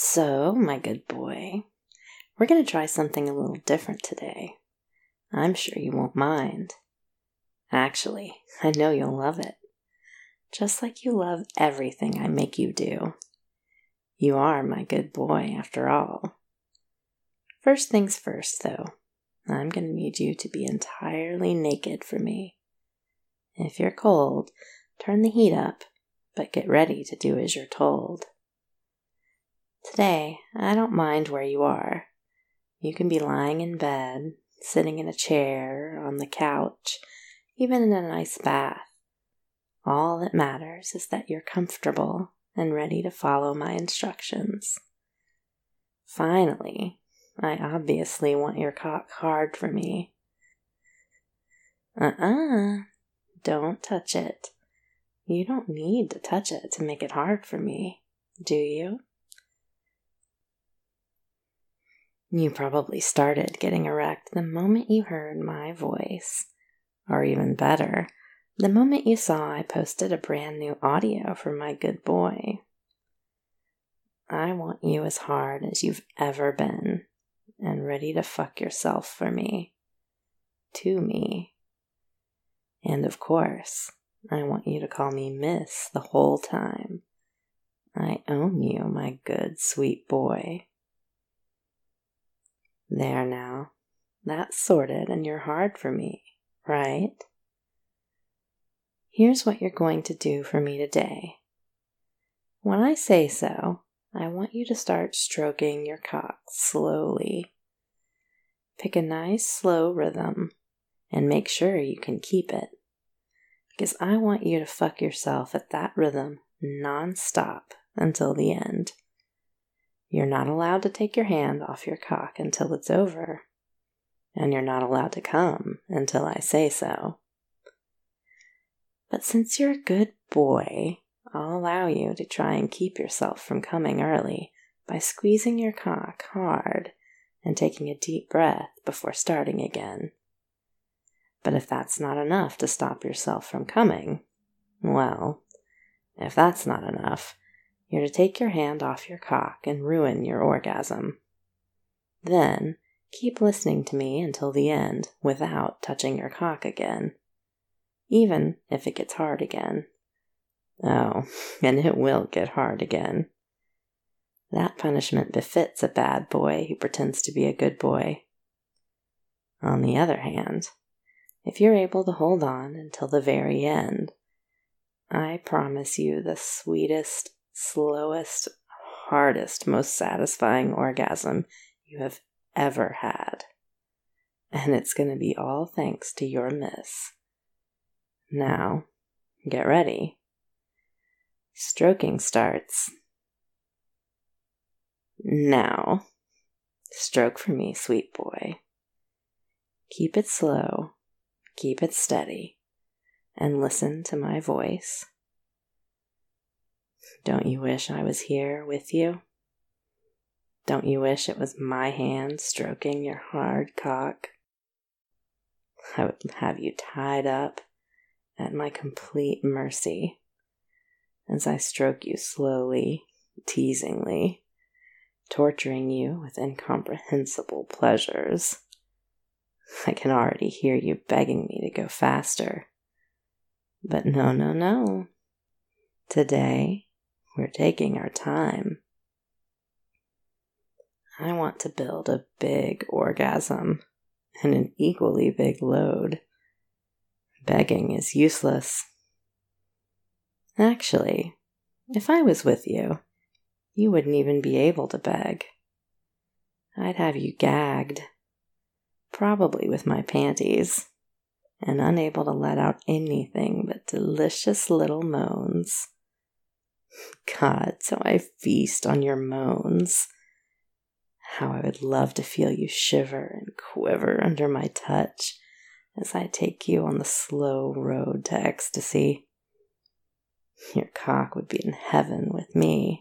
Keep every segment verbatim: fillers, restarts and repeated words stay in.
So, my good boy, we're going to try something a little different today. I'm sure you won't mind. Actually, I know you'll love it. Just like you love everything I make you do. You are my good boy, after all. First things first, though, I'm going to need you to be entirely naked for me. If you're cold, turn the heat up, but get ready to do as you're told. Today, I don't mind where you are. You can be lying in bed, sitting in a chair, on the couch, even in a nice bath. All that matters is that you're comfortable and ready to follow my instructions. Finally, I obviously want your cock hard for me. Uh-uh, don't touch it. You don't need to touch it to make it hard for me, do you? You probably started getting erect the moment you heard my voice. Or even better, the moment you saw I posted a brand new audio for my good boy. I want you as hard as you've ever been, and ready to fuck yourself for me. To me. And of course, I want you to call me Miss the whole time. I own you, my good, sweet boy. There now, that's sorted and you're hard for me, right? Here's what you're going to do for me today. When I say so, I want you to start stroking your cock slowly. Pick a nice slow rhythm and make sure you can keep it, because I want you to fuck yourself at that rhythm non-stop until the end. You're not allowed to take your hand off your cock until it's over, and you're not allowed to come until I say so. But since you're a good boy, I'll allow you to try and keep yourself from coming early by squeezing your cock hard and taking a deep breath before starting again. But if that's not enough to stop yourself from coming, well, if that's not enough, you're to take your hand off your cock and ruin your orgasm. Then, keep listening to me until the end without touching your cock again, even if it gets hard again. Oh, and it will get hard again. That punishment befits a bad boy who pretends to be a good boy. On the other hand, if you're able to hold on until the very end, I promise you the sweetest, slowest, hardest, most satisfying orgasm you have ever had. And it's going to be all thanks to your miss. Now, get ready. Stroking starts now. Stroke for me, sweet boy. Keep it slow, keep it steady, and listen to my voice. Don't you wish I was here with you? Don't you wish it was my hand stroking your hard cock? I would have you tied up at my complete mercy as I stroke you slowly, teasingly, torturing you with incomprehensible pleasures. I can already hear you begging me to go faster. But no, no, no. Today, we're taking our time. I want to build a big orgasm and an equally big load. Begging is useless. Actually, if I was with you, you wouldn't even be able to beg. I'd have you gagged, probably with my panties, and unable to let out anything but delicious little moans. God, so I feast on your moans. How I would love to feel you shiver and quiver under my touch as I take you on the slow road to ecstasy. Your cock would be in heaven with me.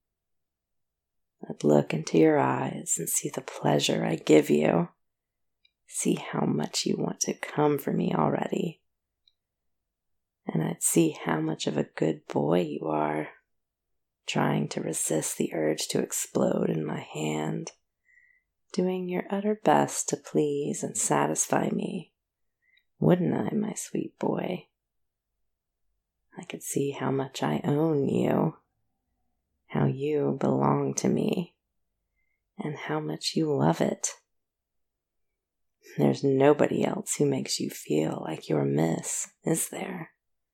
I'd look into your eyes and see the pleasure I give you. See how much you want to come for me already. And I'd see how much of a good boy you are. trying to resist the urge to explode in my hand, doing your utter best to please and satisfy me. Wouldn't I, my sweet boy? I could see how much I own you, how you belong to me, and how much you love it. There's nobody else who makes you feel like you're miss, is there?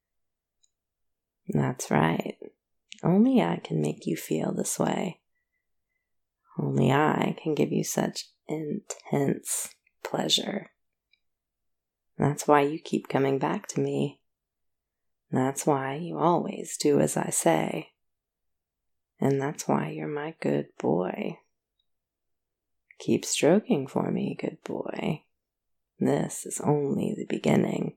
That's right. Only I can make you feel this way. Only I can give you such intense pleasure. That's why you keep coming back to me. That's why you always do as I say. And that's why you're my good boy. Keep stroking for me, good boy. This is only the beginning.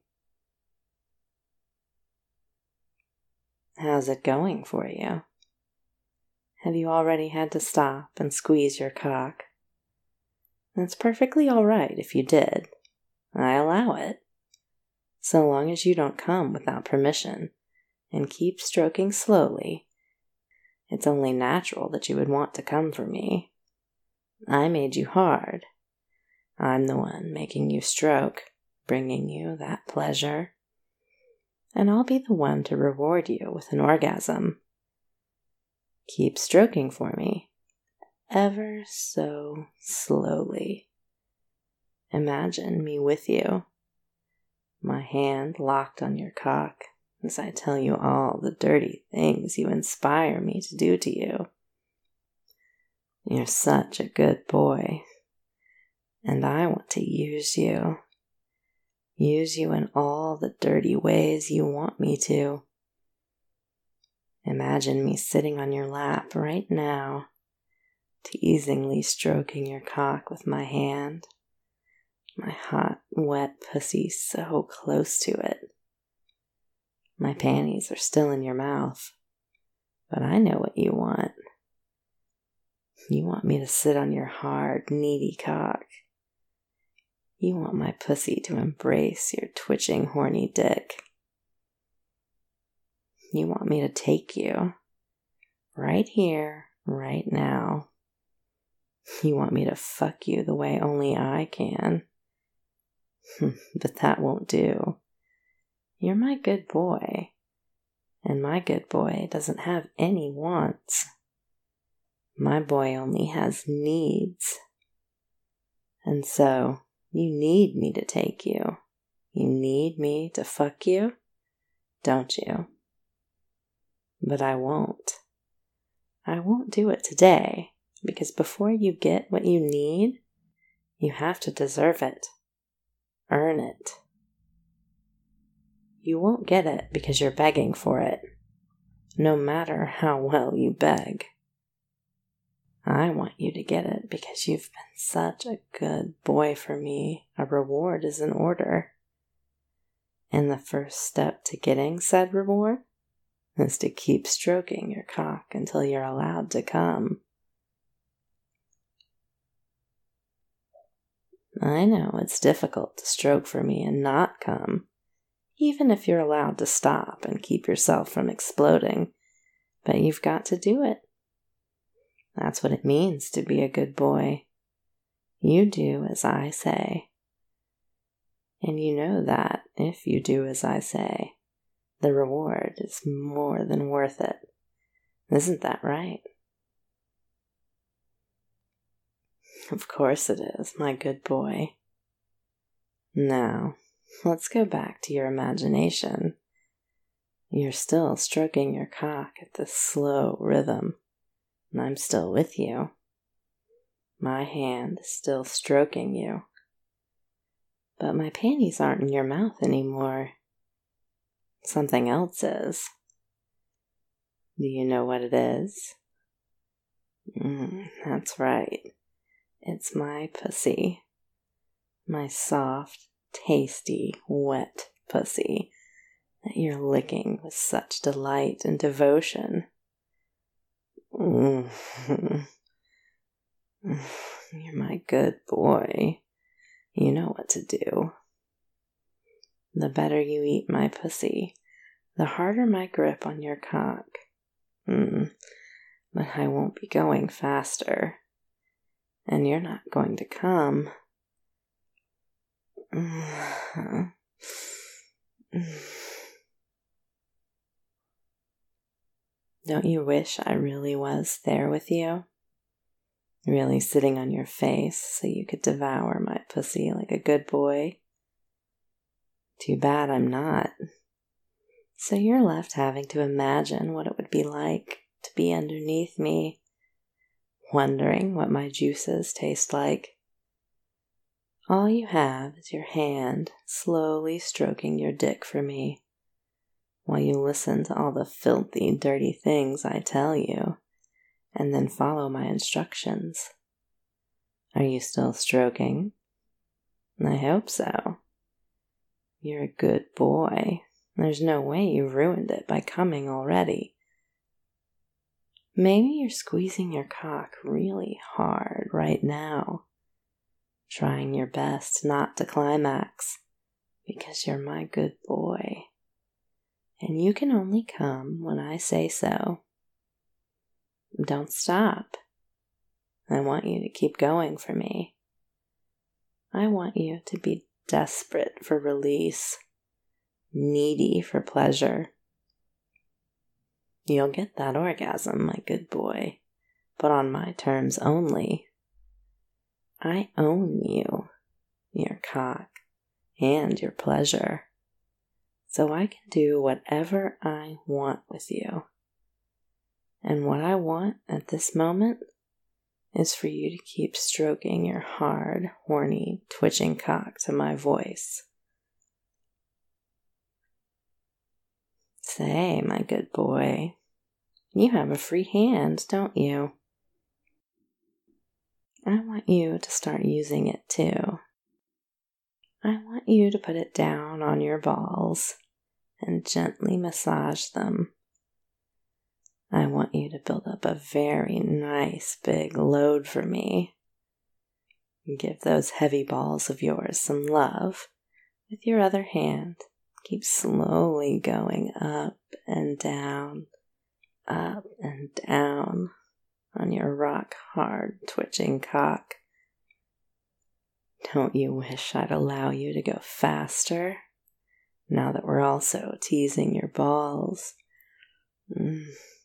How's it going for you? Have you already had to stop and squeeze your cock? That's perfectly all right if you did. I allow it. So long as you don't come without permission and keep stroking slowly, it's only natural that you would want to come for me. I made you hard. I'm the one making you stroke, bringing you that pleasure. And I'll be the one to reward you with an orgasm. Keep stroking for me, ever so slowly. Imagine me with you, my hand locked on your cock as I tell you all the dirty things you inspire me to do to you. You're such a good boy, and I want to use you. Use you in all the dirty ways you want me to. Imagine me sitting on your lap right now, teasingly stroking your cock with my hand, my hot, wet pussy so close to it. My panties are still in your mouth, but I know what you want. You want me to sit on your hard, needy cock. You want my pussy to embrace your twitching, horny dick. You want me to take you, right here, right now. You want me to fuck you the way only I can. But that won't do. You're my good boy, and my good boy doesn't have any wants. My boy only has needs. And so, you need me to take you. You need me to fuck you, don't you? But I won't. I won't do it today, because before you get what you need, you have to deserve it. Earn it. You won't get it because you're begging for it, no matter how well you beg. I want you to get it because you've been such a good boy for me. A reward is in order. And the first step to getting said reward is to keep stroking your cock until you're allowed to come. I know it's difficult to stroke for me and not come, even if you're allowed to stop and keep yourself from exploding, but you've got to do it. That's what it means to be a good boy. You do as I say. And you know that if you do as I say, the reward is more than worth it. Isn't that right? Of course it is, my good boy. Now, let's go back to your imagination. You're still stroking your cock at this slow rhythm, and I'm still with you. My hand is still stroking you. But my panties aren't in your mouth anymore. Something else is. Do you know what it is? Mm, that's right. It's my pussy. My soft, tasty, wet pussy that you're licking with such delight and devotion. Mm. You're my good boy. You know what to do. The better you eat my pussy, the harder my grip on your cock. Mm. but I won't be going faster. And you're not going to come. Don't you wish I really was there with you? Really sitting on your face so you could devour my pussy like a good boy? Too bad I'm not. So you're left having to imagine what it would be like to be underneath me, wondering what my juices taste like. All you have is your hand slowly stroking your dick for me, while you listen to all the filthy, dirty things I tell you, and then follow my instructions. Are you still stroking? I hope so. You're a good boy. There's no way you ruined it by coming already. Maybe you're squeezing your cock really hard right now, trying your best not to climax, because you're my good boy. And you can only come when I say so. Don't stop. I want you to keep going for me. I want you to be desperate for release, needy for pleasure. You'll get that orgasm, my good boy, but on my terms only. I own you, your cock, and your pleasure. So I can do whatever I want with you. And what I want at this moment is for you to keep stroking your hard, horny, twitching cock to my voice. Say, my good boy, you have a free hand, don't you? I want you to start using it too. I want you to put it down on your balls and gently massage them. I want you to build up a very nice big load for me. Give those heavy balls of yours some love with your other hand. Keep slowly going up and down, up and down on your rock-hard twitching cock. Don't you wish I'd allow you to go faster, now that we're also teasing your balls? Mm.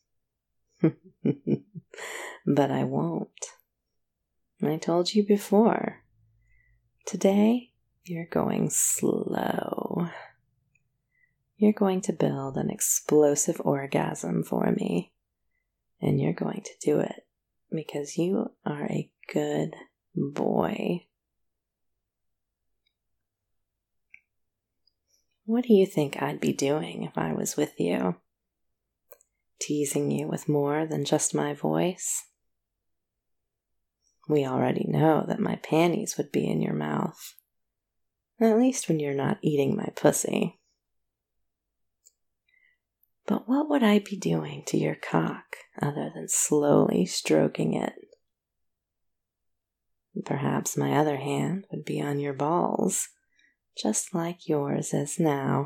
But I won't. I told you before. Today, you're going slow. You're going to build an explosive orgasm for me. And you're going to do it because you are a good boy. What do you think I'd be doing if I was with you? Teasing you with more than just my voice? We already know that my panties would be in your mouth. At least when you're not eating my pussy. But what would I be doing to your cock other than slowly stroking it? Perhaps my other hand would be on your balls, just like yours is now.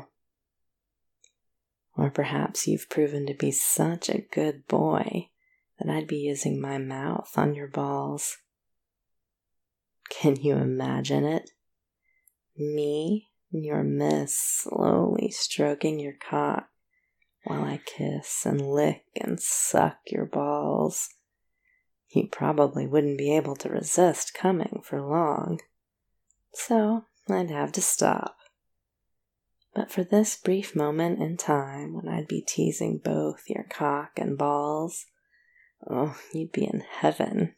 Or perhaps you've proven to be such a good boy that I'd be using my mouth on your balls. Can you imagine it? Me, your miss, slowly stroking your cock while I kiss and lick and suck your balls. You probably wouldn't be able to resist coming for long. So I'd have to stop. But for this brief moment in time when I'd be teasing both your cock and balls, oh, you'd be in heaven.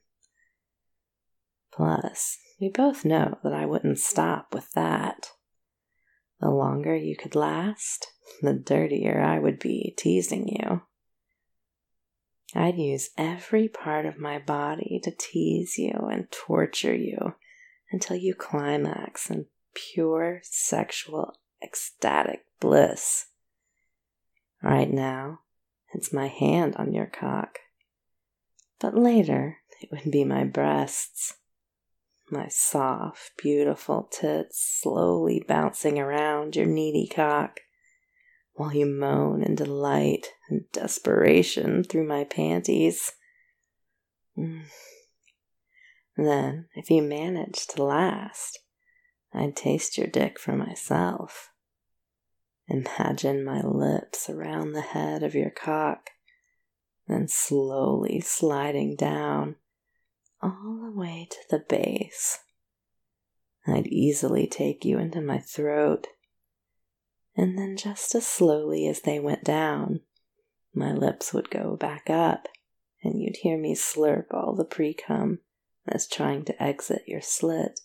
Plus, we both know that I wouldn't stop with that. The longer you could last, the dirtier I would be teasing you. I'd use every part of my body to tease you and torture you until you climax in pure sexual ecstatic bliss. Right now, it's my hand on your cock. But later, it would be my breasts. My soft, beautiful tits slowly bouncing around your needy cock, while you moan in delight and desperation through my panties. Mm. Then, if you manage to last, I'd taste your dick for myself. Imagine my lips around the head of your cock, then slowly sliding down all the way to the base. I'd easily take you into my throat, and then just as slowly as they went down, my lips would go back up, and you'd hear me slurp all the pre-cum that's trying to exit your slit.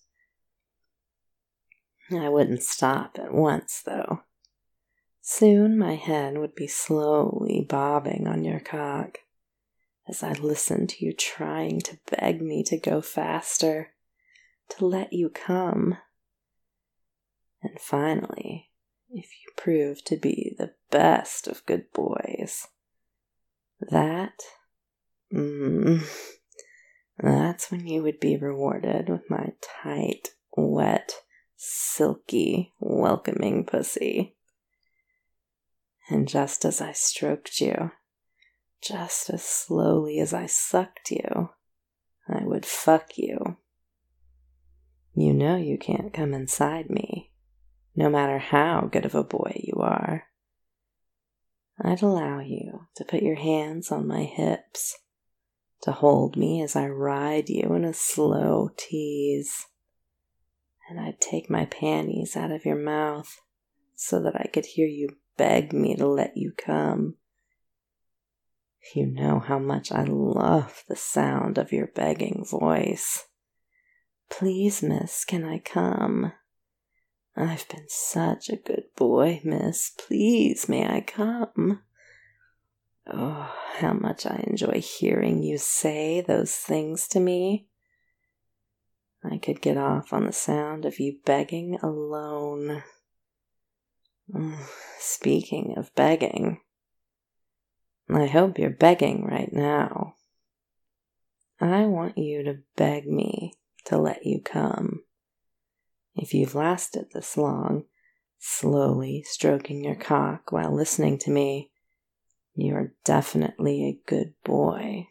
I wouldn't stop at once, though. Soon my head would be slowly bobbing on your cock as I listened to you trying to beg me to go faster, to let you come. And finally, if you prove to be the best of good boys, that, mm, that's when you would be rewarded with my tight, wet, silky, welcoming pussy. And just as I stroked you, just as slowly as I sucked you, I would fuck you. You know you can't come inside me, no matter how good of a boy you are. I'd allow you to put your hands on my hips, to hold me as I ride you in a slow tease. And I'd take my panties out of your mouth so that I could hear you beg me to let you come. You know how much I love the sound of your begging voice. Please, miss, can I come? I've been such a good boy, miss. Please, may I come? Oh, how much I enjoy hearing you say those things to me. I could get off on the sound of you begging alone. Oh, speaking of begging, I hope you're begging right now. I want you to beg me to let you come. If you've lasted this long, slowly stroking your cock while listening to me, you're definitely a good boy.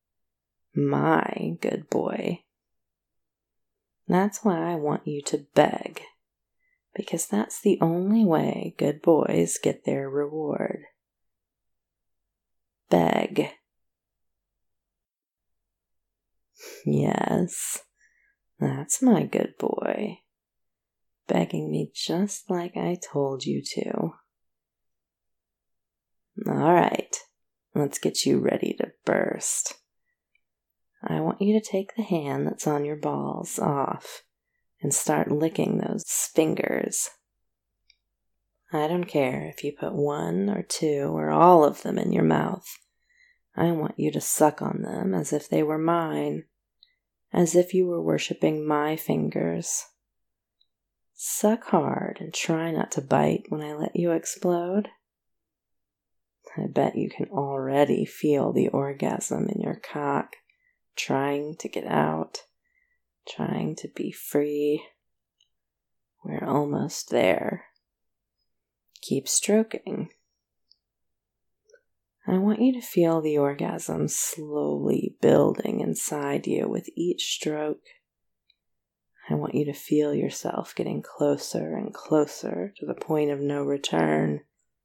My good boy. That's why I want you to beg, because that's the only way good boys get their reward. Beg. Yes, that's my good boy. Begging me just like I told you to. All right, let's get you ready to burst. I want you to take the hand that's on your balls off and start licking those fingers. I don't care if you put one or two or all of them in your mouth. I want you to suck on them as if they were mine, as if you were worshipping my fingers. Suck hard and try not to bite when I let you explode. I bet you can already feel the orgasm in your cock, trying to get out, trying to be free. We're almost there. Keep stroking. I want you to feel the orgasm slowly building inside you with each stroke. I want you to feel yourself getting closer and closer to the point of no return.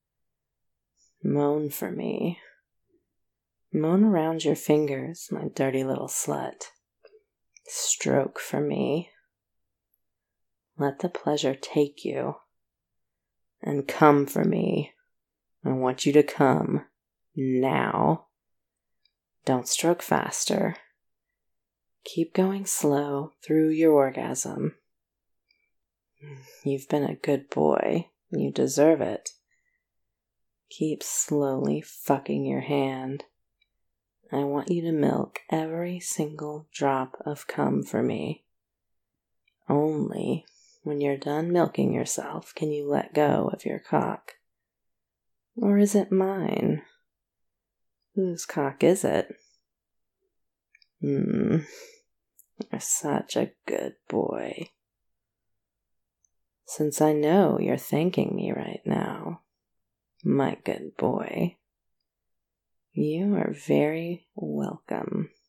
Moan for me. Moan around your fingers, my dirty little slut. Stroke for me. Let the pleasure take you. And come for me. I want you to come. Now. Don't stroke faster. Keep going slow through your orgasm. You've been a good boy. You deserve it. Keep slowly fucking your hand. I want you to milk every single drop of cum for me. Only when you're done milking yourself can you let go of your cock. Or is it mine? Whose cock is it? Hmm, you're such a good boy. Since I know you're thanking me right now, my good boy, you are very welcome.